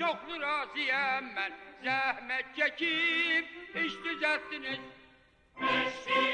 çoklu razıyım ben. Zahmet çekip iş düzelttiniz. Eşki